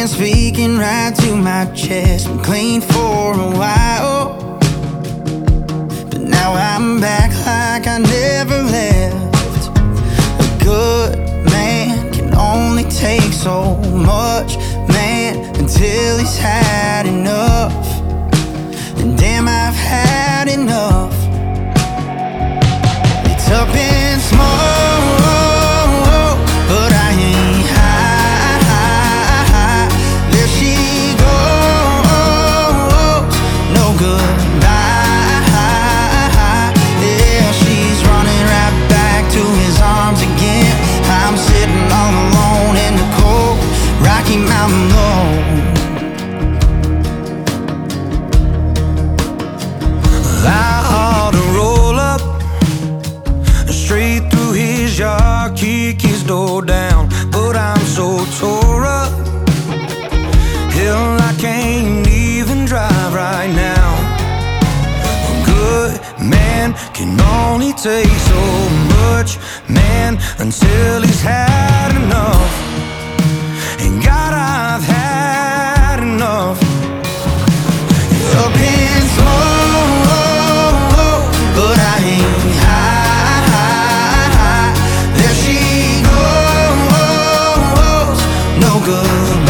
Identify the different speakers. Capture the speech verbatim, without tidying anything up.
Speaker 1: been speaking right to my chest. Been clean for a while, but now I'm back like I never left. A good man can only take so much, man, until he's had enough. And damn, I've had enough. It's up in smoke, but I ain't high, high, high. There she goes, no goodbye. Yeah, she's running right back to his arms again. I'm sitting all alone in the cold Rocky Mountain road.
Speaker 2: I ought to roll up straight through his yard, kick his door down, but I'm so tore up. Hell, I can't even drive right now. A good man can only take so much, man, until he's had enough. And God, I've had enough.
Speaker 1: Up in smoke, but I ain't high, high, high. There she goes, no good.